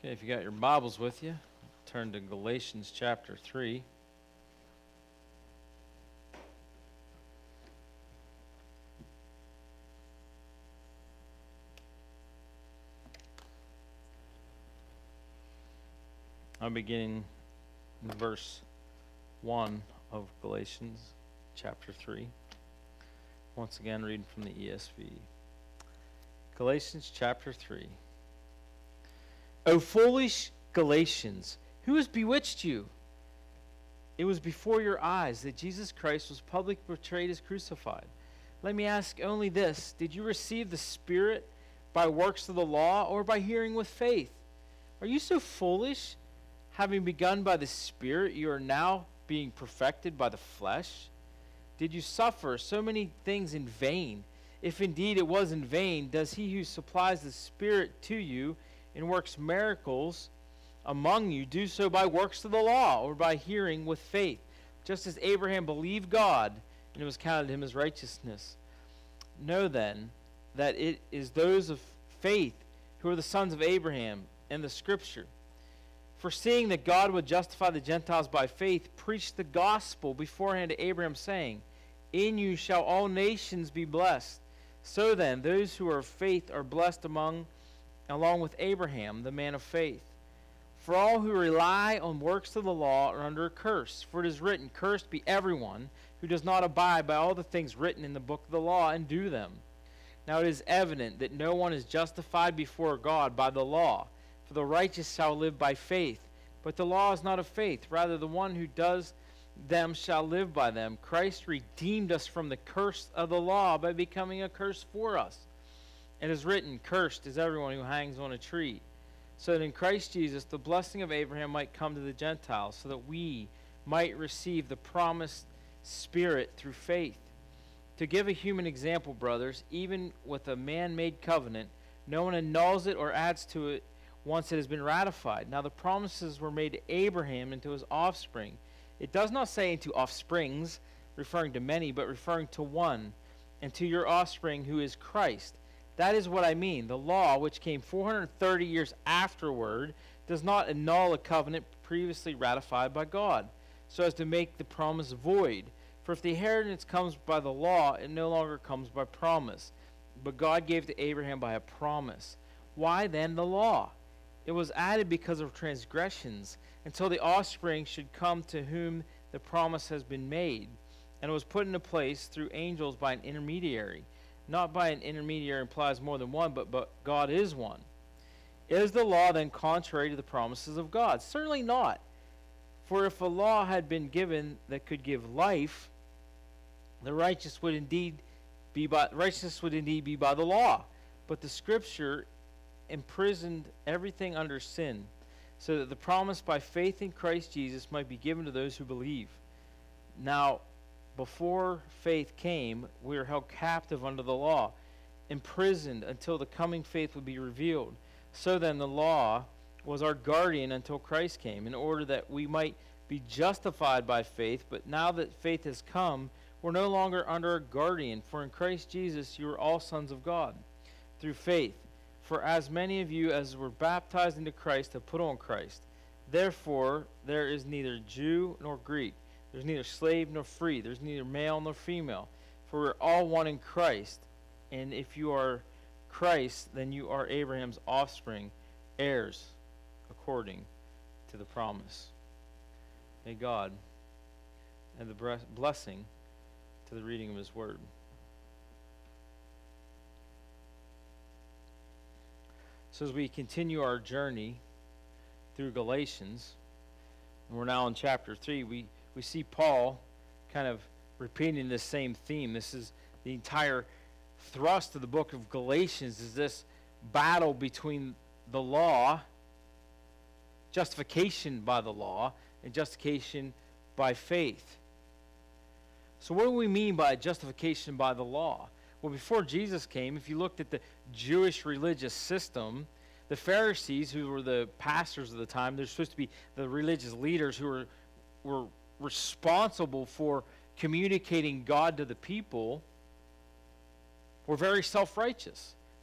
Okay, if you got your Bibles with you, turn to Galatians chapter 3. I'm beginning in verse 1 of Galatians chapter 3. Once again, reading from the ESV. Galatians chapter 3. O foolish Galatians, who has bewitched you? It was before your eyes that Jesus Christ was publicly portrayed as crucified. Let me ask only this: did you receive the Spirit by works of the law or by hearing with faith? Are you so foolish? Having begun by the Spirit, you are now being perfected by the flesh? Did you suffer so many things in vain? If indeed it was in vain, does he who supplies the Spirit to you and works miracles among you do so by works of the law or by hearing with faith? Just as Abraham believed God, and it was counted to him as righteousness. Know then that it is those of faith who are the sons of Abraham in the Scripture. For seeing that God would justify the Gentiles by faith, preached the gospel beforehand to Abraham, saying, In you shall all nations be blessed. So then, those who are of faith are blessed along with Abraham, the man of faith. For all who rely on works of the law are under a curse. For it is written, Cursed be everyone who does not abide by all the things written in the book of the law and do them. Now it is evident that no one is justified before God by the law, for the righteous shall live by faith. But the law is not of faith. Rather, the one who does them shall live by them. Christ redeemed us from the curse of the law by becoming a curse for us. It is written, Cursed is everyone who hangs on a tree, so that in Christ Jesus the blessing of Abraham might come to the Gentiles, so that we might receive the promised Spirit through faith. To give a human example, brothers, even with a man-made covenant, no one annuls it or adds to it once it has been ratified. Now the promises were made to Abraham and to his offspring. It does not say into offsprings, referring to many, but referring to one, and to your offspring who is Christ. That is what I mean. The law, which came 430 years afterward, does not annul a covenant previously ratified by God, so as to make the promise void. For if the inheritance comes by the law, it no longer comes by promise. But God gave to Abraham by a promise. Why then the law? It was added because of transgressions, until the offspring should come to whom the promise has been made. And it was put into place through angels by an intermediary. Not by an intermediary implies more than one, but God is one. Is the law then contrary to the promises of God? Certainly not. For if a law had been given that could give life, the righteousness would indeed be by the law. But the Scripture imprisoned everything under sin, so that the promise by faith in Christ Jesus might be given to those who believe. Now, before faith came, we were held captive under the law, imprisoned until the coming faith would be revealed. So then the law was our guardian until Christ came, in order that we might be justified by faith. But now that faith has come, we're no longer under a guardian. For in Christ Jesus you are all sons of God, through faith. For as many of you as were baptized into Christ have put on Christ. Therefore there is neither Jew nor Greek, there's neither slave nor free. There's neither male nor female. For we're all one in Christ. And if you are Christ, then you are Abraham's offspring, heirs according to the promise. May God add the blessing to the reading of His Word. So as we continue our journey through Galatians, and we're now in chapter 3, we see Paul kind of repeating the same theme. This is the entire thrust of the book of Galatians, is this battle between the law, justification by the law, and justification by faith. So what do we mean by justification by the law? Well, before Jesus came, if you looked at the Jewish religious system, the Pharisees, who were the pastors of the time, they're supposed to be the religious leaders who were responsible for communicating God to the people, were very self-righteous.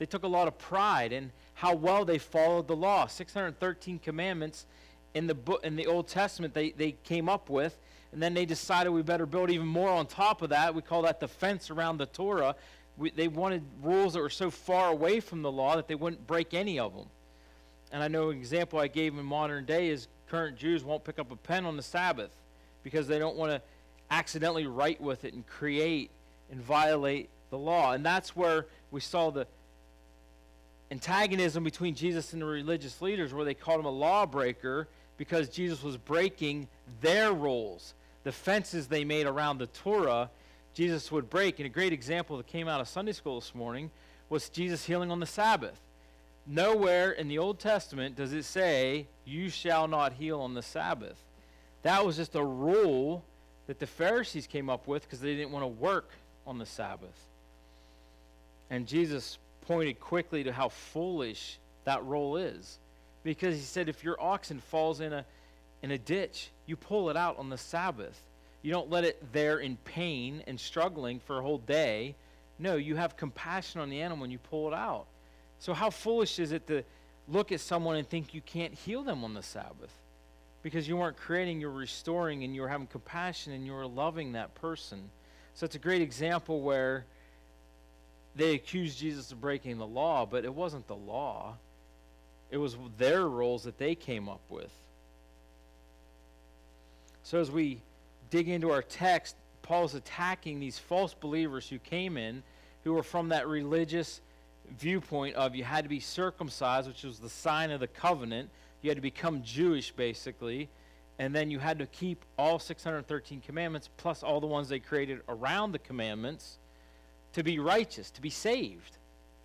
They took a lot of pride in how well they followed the law. 613 commandments in the Old Testament they came up with, and then they decided we better build even more on top of that. We call that the fence around the Torah. They wanted rules that were so far away from the law that they wouldn't break any of them. And I know an example I gave in modern day is current Jews won't pick up a pen on the Sabbath because they don't want to accidentally write with it and create and violate the law. And that's where we saw the antagonism between Jesus and the religious leaders, where they called him a lawbreaker because Jesus was breaking their rules. The fences they made around the Torah, Jesus would break. And a great example that came out of Sunday school this morning was Jesus healing on the Sabbath. Nowhere in the Old Testament does it say, you shall not heal on the Sabbath. That was just a rule that the Pharisees came up with because they didn't want to work on the Sabbath. And Jesus pointed quickly to how foolish that rule is. Because he said, if your oxen falls in a ditch, you pull it out on the Sabbath. You don't let it there in pain and struggling for a whole day. No, you have compassion on the animal and you pull it out. So how foolish is it to look at someone and think you can't heal them on the Sabbath? Because you weren't creating, you're restoring, and you're having compassion, and you're loving that person. So it's a great example where they accused Jesus of breaking the law, but it wasn't the law. It was their rules that they came up with. So as we dig into our text, Paul's attacking these false believers who came in, who were from that religious viewpoint of you had to be circumcised, which was the sign of the covenant. You had to become Jewish, basically, and then you had to keep all 613 commandments plus all the ones they created around the commandments to be righteous, to be saved.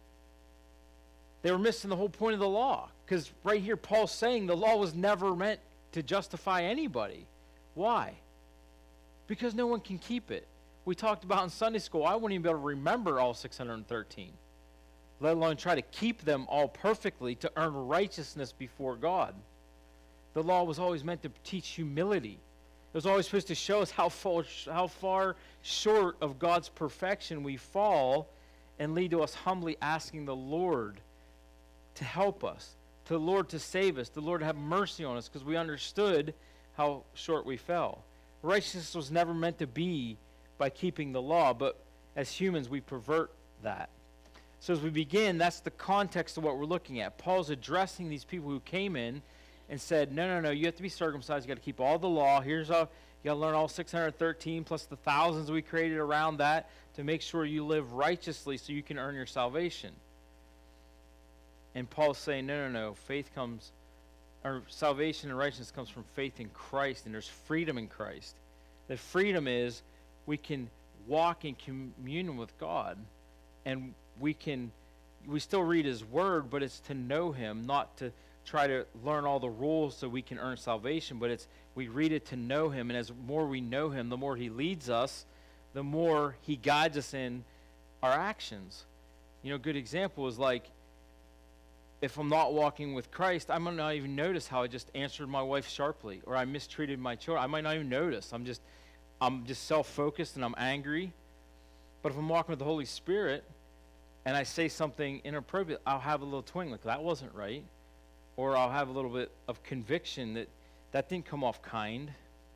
They were missing the whole point of the law, because right here Paul's saying the law was never meant to justify anybody. Why? Because no one can keep it. We talked about in Sunday school, I wouldn't even be able to remember all 613. Let alone try to keep them all perfectly to earn righteousness before God. The law was always meant to teach humility. It was always supposed to show us how far short of God's perfection we fall, and lead to us humbly asking the Lord to help us, to the Lord to save us, the Lord to have mercy on us, because we understood how short we fell. Righteousness was never meant to be by keeping the law, but as humans we pervert that. So as we begin, that's the context of what we're looking at. Paul's addressing these people who came in and said, no, you have to be circumcised. You got to keep all the law. You got to learn all 613 plus the thousands we created around that to make sure you live righteously so you can earn your salvation. And Paul's saying, no, faith comes, or salvation and righteousness comes from faith in Christ, and there's freedom in Christ. The freedom is we can walk in communion with God, and we still read his word, but it's to know him, not to try to learn all the rules so we can earn salvation, but we read it to know him, and as more we know him, the more he leads us, the more he guides us in our actions. A good example is like, if I'm not walking with Christ, I might not even notice how I just answered my wife sharply, or I mistreated my children. I might not even notice. I'm just self-focused and I'm angry. But if I'm walking with the Holy Spirit and I say something inappropriate, I'll have a little twinge, like that wasn't right. Or I'll have a little bit of conviction that didn't come off kind.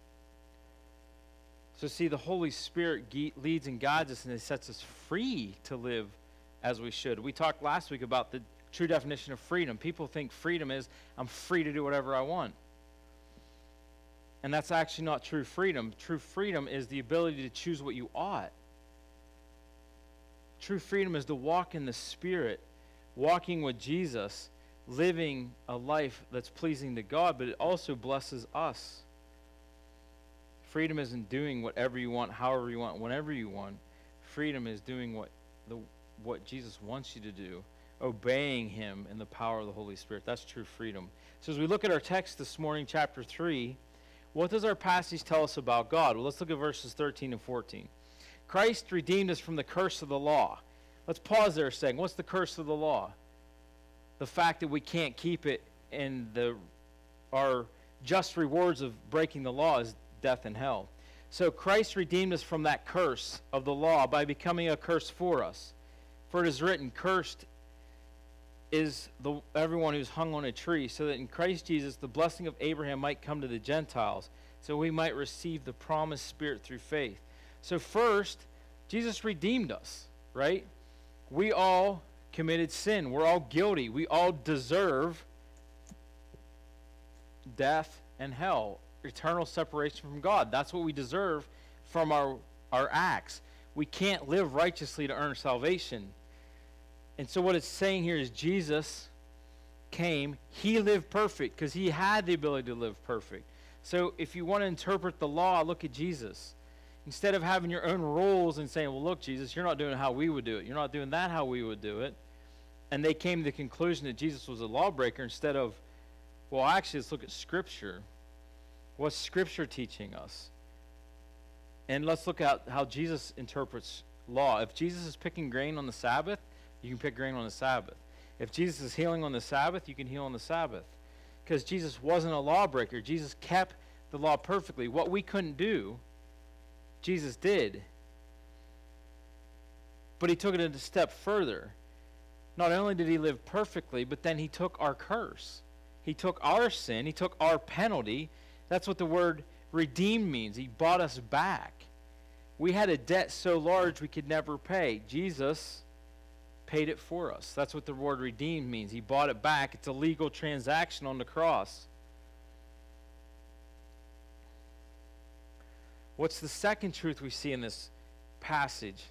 So see, the Holy Spirit leads and guides us, and it sets us free to live as we should. We talked last week about the true definition of freedom. People think freedom is I'm free to do whatever I want. And that's actually not true freedom. True freedom is the ability to choose what you ought. True freedom is to walk in the Spirit, walking with Jesus, living a life that's pleasing to God, but it also blesses us. Freedom isn't doing whatever you want, however you want, whenever you want. Freedom is doing what Jesus wants you to do, obeying him in the power of the Holy Spirit. That's true freedom. So as we look at our text this morning, chapter 3, what does our passage tell us about God? Well, let's look at verses 13 and 14. Christ redeemed us from the curse of the law. Let's pause there a second. What's the curse of the law? The fact that we can't keep it, and our just rewards of breaking the law is death and hell. So Christ redeemed us from that curse of the law by becoming a curse for us. For it is written, cursed is everyone who's hung on a tree, so that in Christ Jesus the blessing of Abraham might come to the Gentiles, so we might receive the promised Spirit through faith. So first, Jesus redeemed us, right? We all committed sin. We're all guilty. We all deserve death and hell, eternal separation from God. That's what we deserve from our acts. We can't live righteously to earn salvation. And so what it's saying here is Jesus came. He lived perfect because he had the ability to live perfect. So if you want to interpret the law, look at Jesus. Instead of having your own rules and saying, well, look, Jesus, you're not doing it how we would do it. You're not doing that how we would do it. And they came to the conclusion that Jesus was a lawbreaker instead of, well, actually, let's look at Scripture. What's Scripture teaching us? And let's look at how Jesus interprets law. If Jesus is picking grain on the Sabbath, you can pick grain on the Sabbath. If Jesus is healing on the Sabbath, you can heal on the Sabbath. Because Jesus wasn't a lawbreaker. Jesus kept the law perfectly. What we couldn't do, Jesus did. But he took it a step further. Not only did he live perfectly, but then he took our curse. He took our sin. He took our penalty. That's what the word redeemed means. He bought us back. We had a debt so large we could never pay. Jesus paid it for us. That's what the word redeemed means. He bought it back. It's a legal transaction on the cross. What's the second truth we see in this passage?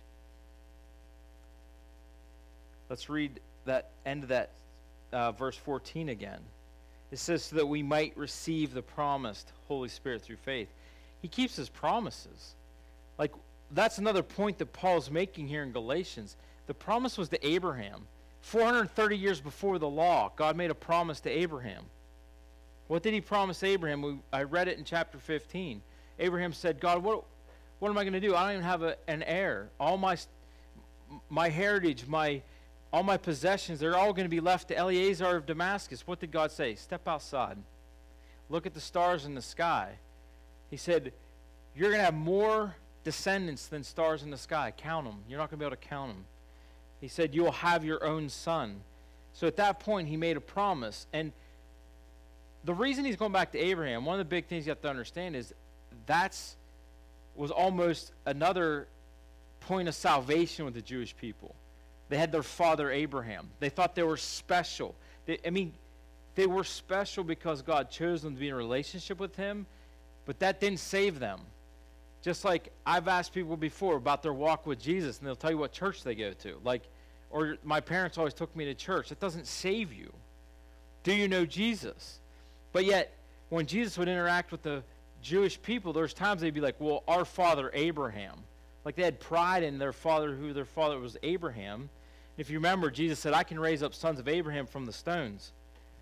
Let's read that end of that verse 14 again. It says, so that we might receive the promised Holy Spirit through faith. He keeps his promises. Like, that's another point that Paul's making here in Galatians. The promise was to Abraham. 430 years before the law, God made a promise to Abraham. What did he promise Abraham? I read it in chapter 15. Abraham said, God, what am I going to do? I don't even have an heir. All my heritage, all my possessions, they're all going to be left to Eleazar of Damascus. What did God say? Step outside. Look at the stars in the sky. He said, you're going to have more descendants than stars in the sky. Count them. You're not going to be able to count them. He said, you'll have your own son. So at that point, he made a promise. And the reason he's going back to Abraham, one of the big things you have to understand is was almost another point of salvation with the Jewish people. They had their father Abraham. They thought they were special. They were special because God chose them to be in a relationship with him, but that didn't save them. Just like I've asked people before about their walk with Jesus, and they'll tell you what church they go to. Or my parents always took me to church. It doesn't save you. Do you know Jesus? But yet, when Jesus would interact with the Jewish people, there's times they'd be like, well, our father Abraham. Like they had pride in their father, who their father was Abraham. If you remember, Jesus said, I can raise up sons of Abraham from the stones.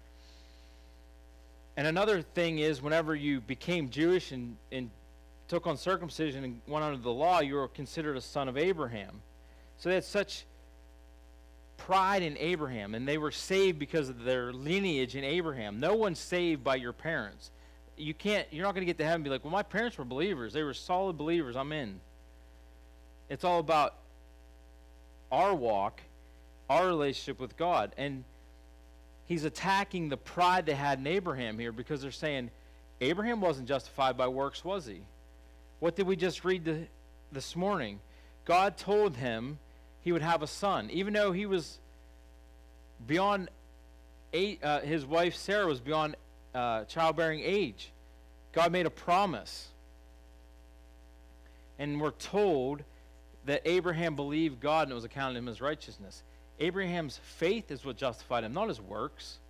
And another thing is, whenever you became Jewish and took on circumcision and went under the law, you were considered a son of Abraham. So they had such pride in Abraham, and they were saved because of their lineage in Abraham. No one's saved by your parents. You're not going to get to heaven and be like, well, my parents were believers. They were solid believers. I'm in. It's all about our walk, our relationship with God. And he's attacking the pride they had in Abraham here, because they're saying, Abraham wasn't justified by works, was he? What did we just read this morning? God told him he would have a son, even though he was beyond his wife Sarah was beyond childbearing age. God made a promise. And we're told that Abraham believed God and it was accounted to him as righteousness. Abraham's faith is what justified him, not his works.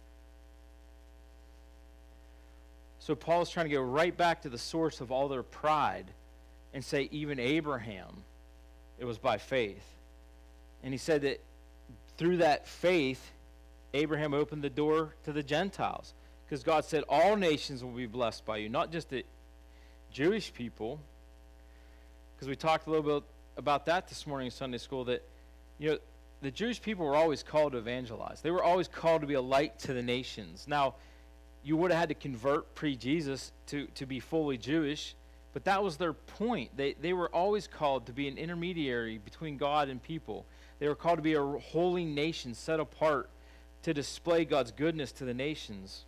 So Paul's trying to go right back to the source of all their pride and say, even Abraham, it was by faith. And he said that through that faith, Abraham opened the door to the Gentiles. Because God said all nations will be blessed by you, not just the Jewish people. Because we talked a little bit about that this morning in Sunday school, that the Jewish people were always called to evangelize. They were always called to be a light to the nations. Now, you would have had to convert pre-Jesus to be fully Jewish, but that was their point. They were always called to be an intermediary between God and people. They were called to be a holy nation set apart to display God's goodness to the nations.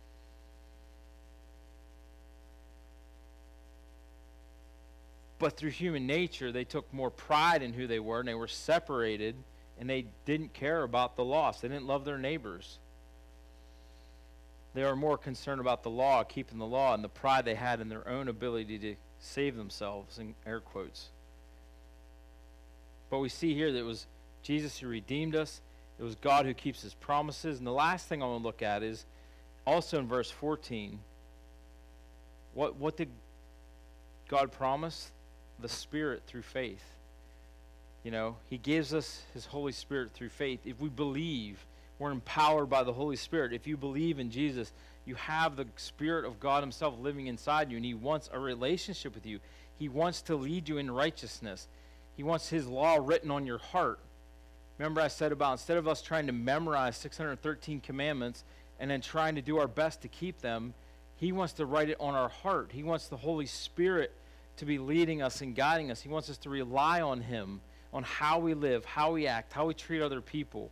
But through human nature, they took more pride in who they were, and they were separated, and they didn't care about the lost. They didn't love their neighbors. They were more concerned about the law, keeping the law, and the pride they had in their own ability to save themselves, in air quotes. But we see here that it was Jesus who redeemed us. It was God who keeps his promises. And the last thing I want to look at is also in verse 14. What did God promise? The Spirit through faith. You know, he gives us his Holy Spirit through faith. If we believe, we're empowered by the Holy Spirit. If you believe in Jesus, you have the Spirit of God himself living inside you, and he wants a relationship with you. He wants to lead you in righteousness. He wants his law written on your heart. Remember I said about instead of us trying to memorize 613 commandments and then trying to do our best to keep them, he wants to write it on our heart. He wants the Holy Spirit to be leading us and guiding us. He wants us to rely on him, on how we live, how we act, how we treat other people.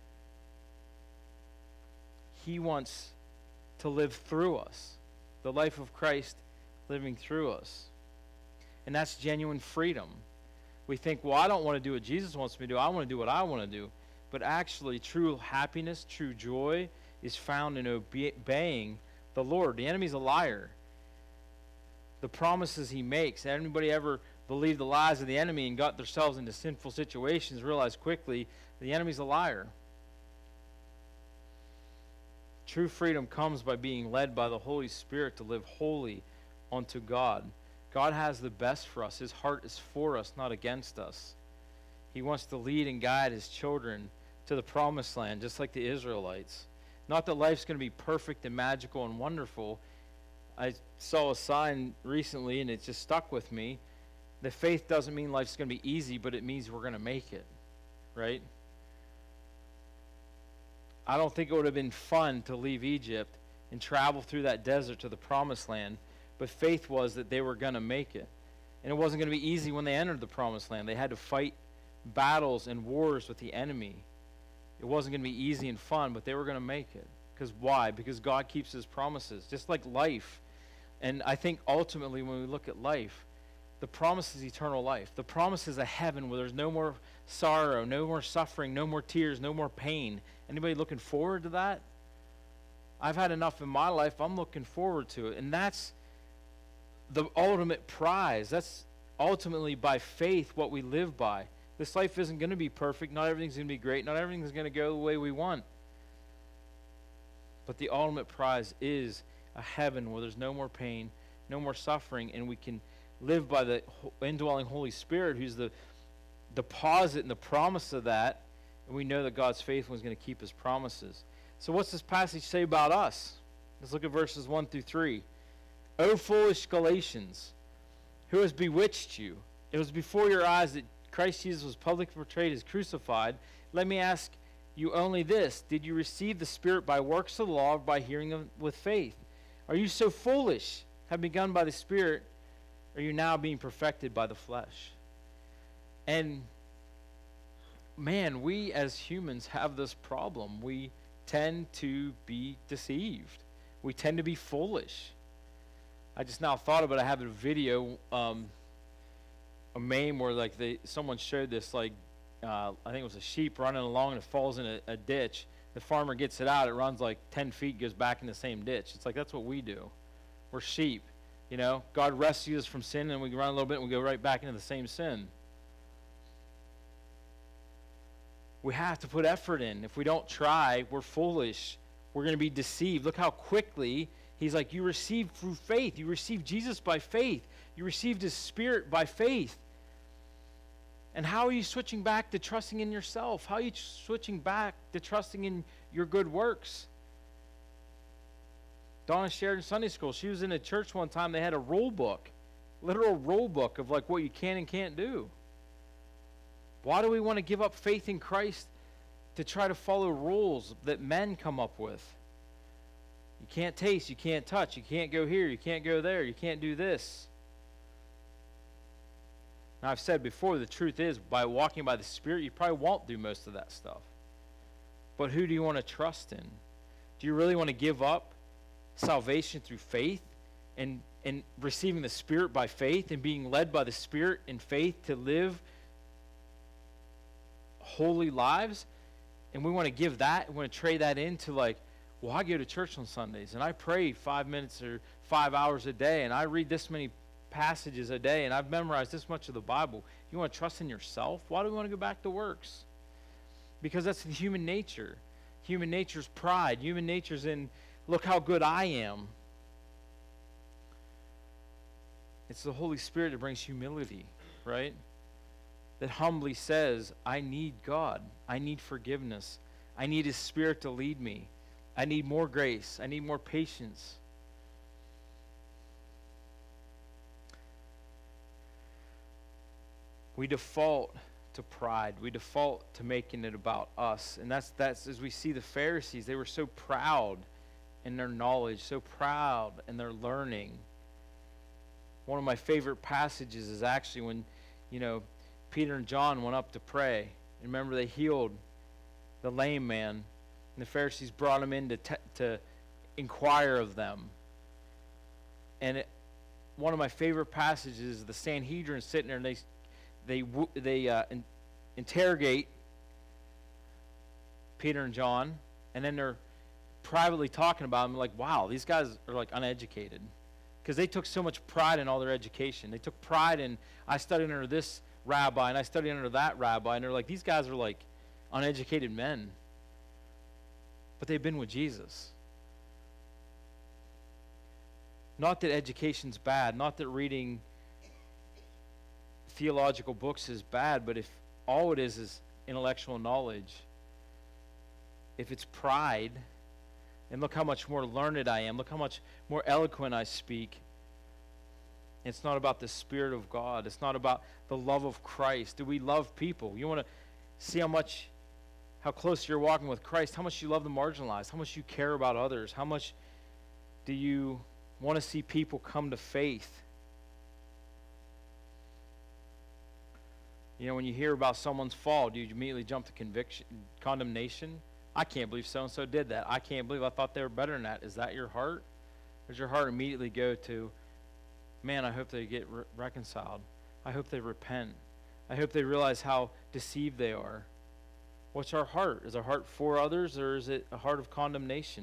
He wants to live through us, the life of Christ living through us. And that's genuine freedom. We think, well, I don't want to do what Jesus wants me to do. I want to do what I want to do. But actually, true happiness, true joy is found in obeying the Lord. The enemy's a liar. The promises he makes, anybody ever believed the lies of the enemy and got themselves into sinful situations, realize quickly the enemy's a liar. True freedom comes by being led by the Holy Spirit to live holy unto God. God has the best for us. His heart is for us, not against us. He wants to lead and guide his children to the promised land, just like the Israelites. Not that life's going to be perfect and magical and wonderful. I saw a sign recently, and it just stuck with me. That faith doesn't mean life's going to be easy, but it means we're going to make it, right? I don't think it would have been fun to leave Egypt and travel through that desert to the promised land, but faith was that they were going to make it. And it wasn't going to be easy when they entered the promised land. They had to fight battles and wars with the enemy. It wasn't going to be easy and fun, but they were going to make it. Because why? Because God keeps his promises, just like life. And I think ultimately when we look at life, the promise is eternal life. The promise is a heaven where there's no more sorrow, no more suffering, no more tears, no more pain. Anybody looking forward to that? I've had enough in my life. I'm looking forward to it. And that's the ultimate prize. That's ultimately by faith what we live by. This life isn't going to be perfect. Not everything's going to be great. Not everything's going to go the way we want. But the ultimate prize is a heaven where there's no more pain, no more suffering, and we can live by the indwelling Holy Spirit, who's the deposit and the promise of that, and we know that God's faithful is going to keep his promises. So what's this passage say about us? Let's look at verses 1 through 3. O foolish Galatians, who has bewitched you? It was before your eyes that Christ Jesus was publicly portrayed as crucified. Let me ask you only this: did you receive the Spirit by works of the law or by hearing with faith? Are you so foolish, have begun by the Spirit, or are you now being perfected by the flesh? And man, we as humans have this problem. We tend to be deceived. We tend to be foolish. I just now thought about it. I have a video, a meme where like someone showed this, like I think it was a sheep running along and it falls in a ditch. The farmer gets it out. It runs like 10 feet, goes back in the same ditch. It's like that's what we do. We're sheep. You know, God rescues us from sin, and we run a little bit and we go right back into the same sin. We have to put effort in. If we don't try, we're foolish. We're going to be deceived. Look how quickly he's like, you received through faith. You received Jesus by faith. You received his Spirit by faith. And how are you switching back to trusting in yourself? How are you switching back to trusting in your good works? Donna shared in Sunday school. She was in a church one time. They had a rule book, literal rule book of like what you can and can't do. Why do we want to give up faith in Christ to try to follow rules that men come up with? You can't taste, you can't touch, you can't go here, you can't go there, you can't do this. Now, I've said before, the truth is, by walking by the Spirit, you probably won't do most of that stuff. But who do you want to trust in? Do you really want to give up salvation through faith and receiving the Spirit by faith and being led by the Spirit in faith to live holy lives? And we want to give that, we want to trade that into like, well, I go to church on Sundays and I pray 5 minutes or 5 hours a day and I read this many passages a day and I've memorized this much of the Bible. You want to trust in yourself? Why do we want to go back to works? Because that's the human nature. Human nature's pride. Human nature's in, look how good I am. It's the Holy Spirit that brings humility, right? That humbly says, I need God. I need forgiveness. I need His Spirit to lead me. I need more grace. I need more patience. We default to pride. We default to making it about us. And that's as we see the Pharisees, they were so proud in their knowledge, so proud in their learning. One of my favorite passages is actually when, Peter and John went up to pray. Remember, they healed the lame man, and the Pharisees brought him in to inquire of them. And one of my favorite passages is the Sanhedrin sitting there, and they interrogate Peter and John, and then they're privately talking about them like, wow, these guys are like uneducated. Because they took so much pride in all their education. They took pride in, I studied under this rabbi and I studied under that rabbi, and they're like, these guys are like uneducated men. But they've been with Jesus. Not that education's bad, not that reading theological books is bad, but if all it is intellectual knowledge, if it's pride, and look how much more learned I am, look how much more eloquent I speak, it's not about the Spirit of God. It's not about the love of Christ. Do we love people? You want to see how close you're walking with Christ, how much you love the marginalized, how much you care about others, how much do you want to see people come to faith? When you hear about someone's fall, do you immediately jump to condemnation? I can't believe so-and-so did that. I can't believe I thought they were better than that. Is that your heart? Or does your heart immediately go to, man, I hope they get reconciled. I hope they repent. I hope they realize how deceived they are. What's our heart? Is our heart for others, or is it a heart of condemnation?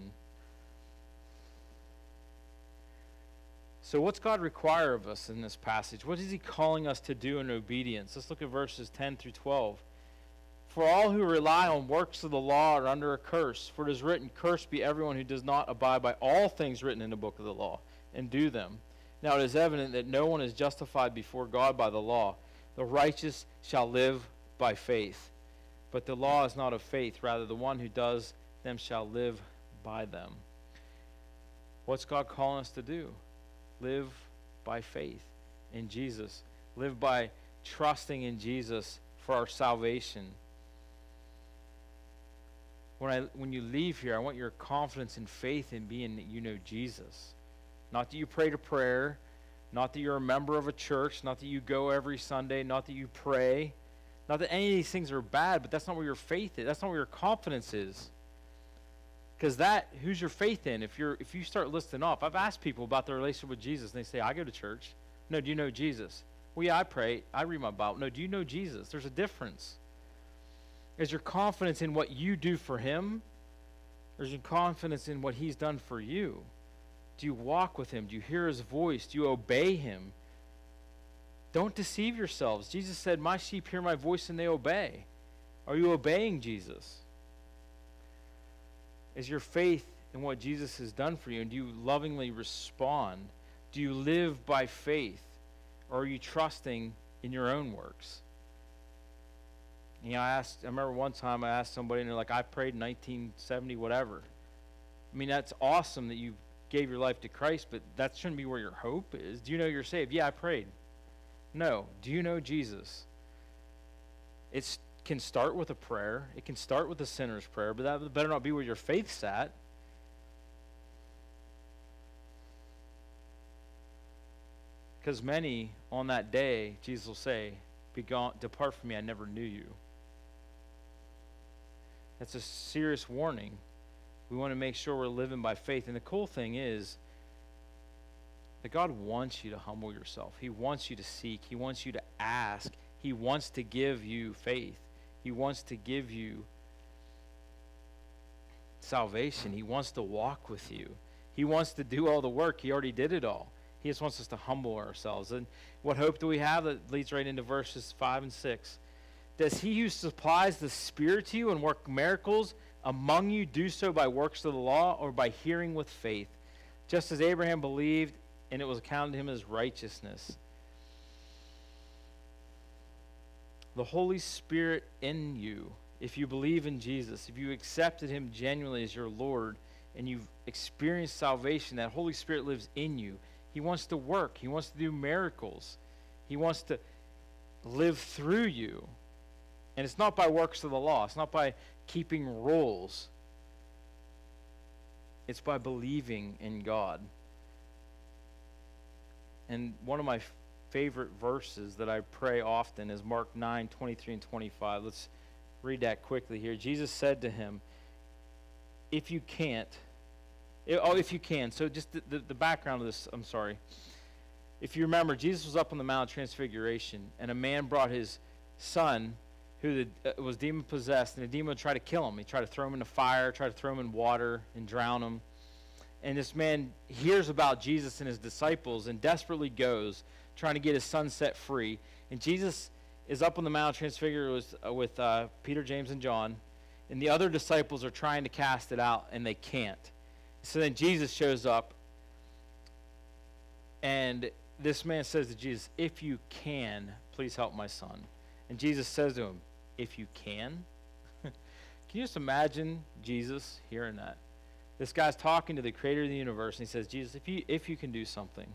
So what's God require of us in this passage? What is He calling us to do in obedience? Let's look at verses 10 through 12. For all who rely on works of the law are under a curse. For it is written, cursed be everyone who does not abide by all things written in the book of the law and do them. Now it is evident that no one is justified before God by the law. The righteous shall live by faith. But the law is not of faith. Rather, the one who does them shall live by them. What's God calling us to do? Live by faith in Jesus. Live by trusting in Jesus for our salvation. When you leave here, I want your confidence and faith in being that you know Jesus. Not that you prayed a prayer, not that you're a member of a church, not that you go every Sunday, not that you pray, not that any of these things are bad, but that's not where your faith is. That's not where your confidence is. Because who's your faith in? If you start listing off, I've asked people about their relationship with Jesus, and they say, I go to church. No, do you know Jesus? Well, yeah, I pray. I read my Bible. No, do you know Jesus? There's a difference. Is your confidence in what you do for Him? Or is your confidence in what He's done for you? Do you walk with Him? Do you hear His voice? Do you obey Him? Don't deceive yourselves. Jesus said, my sheep hear my voice and they obey. Are you obeying Jesus? Is your faith in what Jesus has done for you, and do you lovingly respond? Do you live by faith, or are you trusting in your own works? I remember one time I asked somebody, and they're like, I prayed in 1970, whatever. I mean, that's awesome that you gave your life to Christ, but that shouldn't be where your hope is. Do you know you're saved? Yeah, I prayed. No. Do you know Jesus? It can start with a prayer. It can start with a sinner's prayer, but that better not be where your faith's at. Because many on that day, Jesus will say, depart from me, I never knew you. That's a serious warning. We want to make sure we're living by faith. And the cool thing is that God wants you to humble yourself. He wants you to seek. He wants you to ask. He wants to give you faith. He wants to give you salvation. He wants to walk with you. He wants to do all the work. He already did it all. He just wants us to humble ourselves. And what hope do we have? That leads right into verses 5 and 6. Does he who supplies the Spirit to you and work miracles among you do so by works of the law or by hearing with faith? Just as Abraham believed, and it was accounted to him as righteousness. The Holy Spirit in you, if you believe in Jesus, if you accepted him genuinely as your Lord, and you've experienced salvation, that Holy Spirit lives in you. He wants to work. He wants to do miracles. He wants to live through you. And it's not by works of the law. It's not by keeping rules. It's by believing in God. And one of my favorite verses that I pray often is Mark 9:23 and 25. Let's read that quickly here. Jesus said to him, if you can. So just the background of this, I'm sorry. If you remember, Jesus was up on the Mount of Transfiguration, and a man brought his son who was demon-possessed, and the demon would try to kill him. He tried to throw him in the fire, tried to throw him in water, and drown him. And this man hears about Jesus and his disciples and desperately goes, trying to get his son set free. And Jesus is up on the Mount of Transfiguration with Peter, James, and John, and the other disciples are trying to cast it out, and they can't. So then Jesus shows up, and this man says to Jesus, if you can, please help my son. And Jesus says to him, if you can? Can you just imagine Jesus hearing that? This guy's talking to the creator of the universe, and he says, Jesus, if you can do something.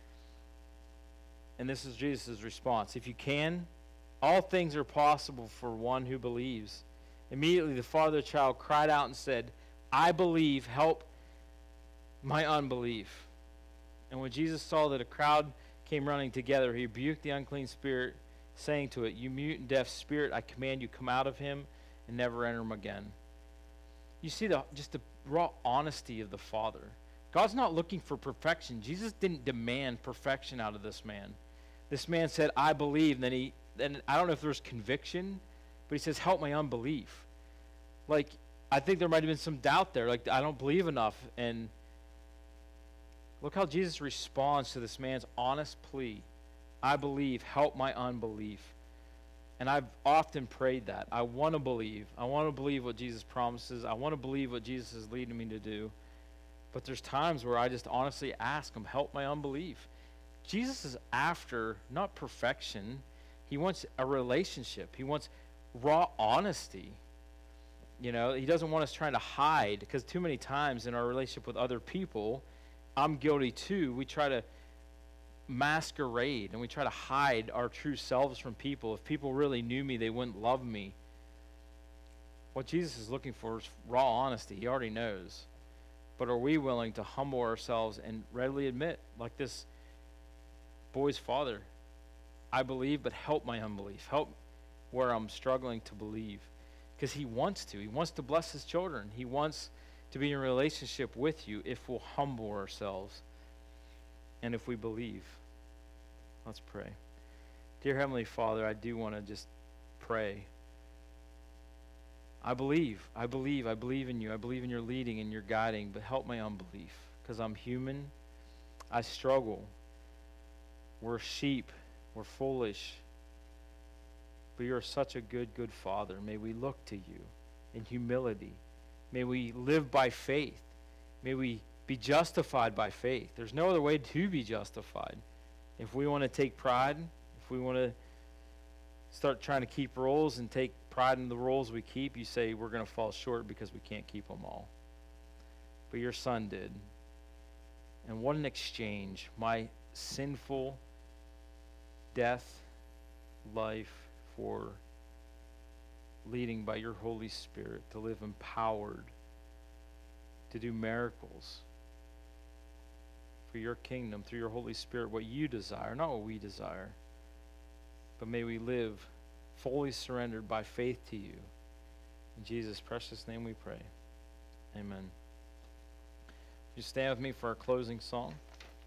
And this is Jesus' response. If you can, all things are possible for one who believes. Immediately the father of the child cried out and said, I believe, help my unbelief. And when Jesus saw that a crowd came running together, he rebuked the unclean spirit, saying to it, you mute and deaf spirit, I command you, come out of him and never enter him again. You see just the raw honesty of the Father. God's not looking for perfection. Jesus didn't demand perfection out of this man. This man said, I believe. And then I don't know if there was conviction, but he says, help my unbelief. Like, I think there might have been some doubt there. Like, I don't believe enough. And look how Jesus responds to this man's honest plea. I believe, help my unbelief. And I've often prayed that. I want to believe. I want to believe what Jesus promises. I want to believe what Jesus is leading me to do. But there's times where I just honestly ask him, help my unbelief. Jesus is after not perfection. He wants a relationship. He wants raw honesty. You know, he doesn't want us trying to hide, because too many times in our relationship with other people, I'm guilty too, we try to masquerade and we try to hide our true selves from people. If people really knew me, they wouldn't love me. What Jesus is looking for is raw honesty. He already knows. But are we willing to humble ourselves and readily admit, like this boy's father, I believe, but help my unbelief. Help where I'm struggling to believe. Because he wants to. He wants to bless his children. He wants to be in a relationship with you if we'll humble ourselves and if we believe. Let's pray. Dear Heavenly Father, I do want to just pray. I believe in you. I believe in your leading and your guiding, but help my unbelief, because I'm human. I struggle. We're sheep. We're foolish. But you're such a good, good Father. May we look to you in humility. May we live by faith. May we be justified by faith. There's no other way to be justified. If we want to take pride, if we want to start trying to keep rules and take pride in the rules we keep, you say we're going to fall short because we can't keep them all. But your Son did. And what an exchange. My sinful death, life, for leading by your Holy Spirit to live empowered, to do miracles for your kingdom through your Holy Spirit, what you desire, not what we desire. But may we live fully surrendered by faith to you. In Jesus' precious name we pray. Amen. You stand with me for our closing song.